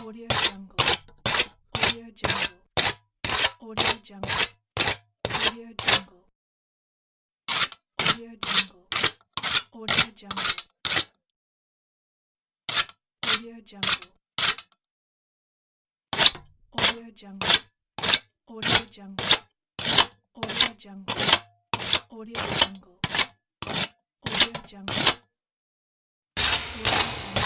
Audio Jungle. Audio Jungle. Audio Jungle. Audio Jungle. Audio Jungle. Audio Jungle. Audio Jungle. Audio Jungle. Audio Jungle. Audio Jungle. Audio Jungle. Audio Jungle. Audio Jungle.